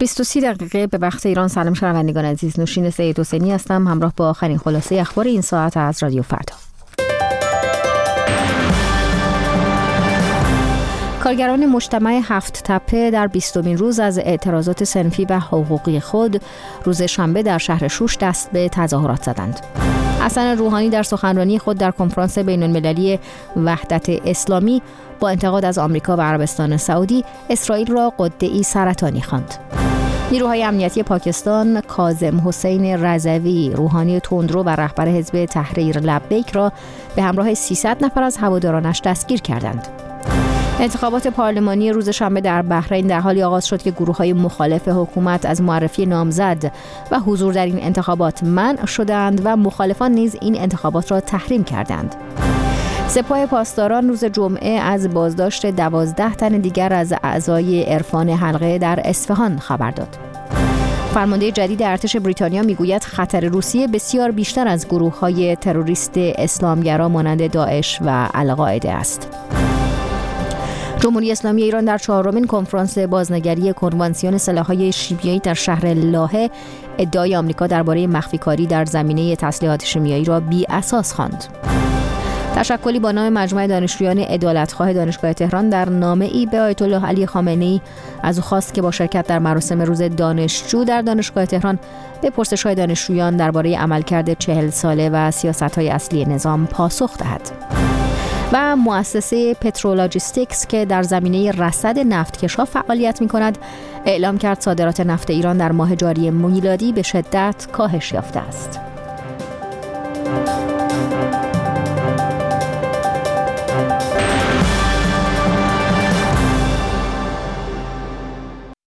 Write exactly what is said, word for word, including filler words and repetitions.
بیست و سه دقیقه به وقت ایران. سلام شنوندگان عزیز، نوشین سید حسینی هستم همراه با آخرین خلاصه اخبار این ساعت از رادیو فردا. کارگران مجتمع هفت تپه در بیستمین روز از اعتراضات صنفی و حقوقی خود روز شنبه در شهر شوش دست به تظاهرات زدند. حسن روحانی در سخنرانی خود در کنفرانس بین‌المللی وحدت اسلامی با انتقاد از آمریکا و عربستان سعودی اسرائیل را غده‌ای سرطانی خواند. نیروهای امنیتی پاکستان کاظم حسین رضوی، روحانی تندرو و رهبر حزب تحریر لبیک را به همراه سیصد نفر از هوادارانش دستگیر کردند. انتخابات پارلمانی روز شنبه در بحرین در حالی آغاز شد که گروه‌های مخالف حکومت از معرفی نامزد و حضور در این انتخابات منع شدند و مخالفان نیز این انتخابات را تحریم کردند. سپاه پاسداران روز جمعه از بازداشت دوازده تن دیگر از اعضای عرفان حلقه در اصفهان خبر داد. فرمانده جدید ارتش بریتانیا میگوید خطر روسیه بسیار بیشتر از گروه‌های تروریست اسلامگرا مانند داعش و القاعده است. جمهوری اسلامی ایران در چهارمین کنفرانس بازنگری کنوانسیون سلاح‌های شیمیایی در شهر لاهه ادعای آمریکا درباره مخفی‌کاری در زمینه تسلیحات شیمیایی را بی اساس خواند. تشکلی با نام مجمع دانشجویان عدالتخواه دانشگاه تهران در نامه‌ای به آیت الله علی خامنه‌ای از او خواست که با شرکت در مراسم روز دانشجو در دانشگاه تهران به پرسش‌های دانشجویان درباره عملکرد چهل ساله و سیاست‌های اصلی نظام پاسخ دهد. و مؤسسه پترولاجیستیکس که در زمینه رصد نفتکش‌ها فعالیت می‌کند اعلام کرد صادرات نفت ایران در ماه جاری میلادی به شدت کاهش یافته است.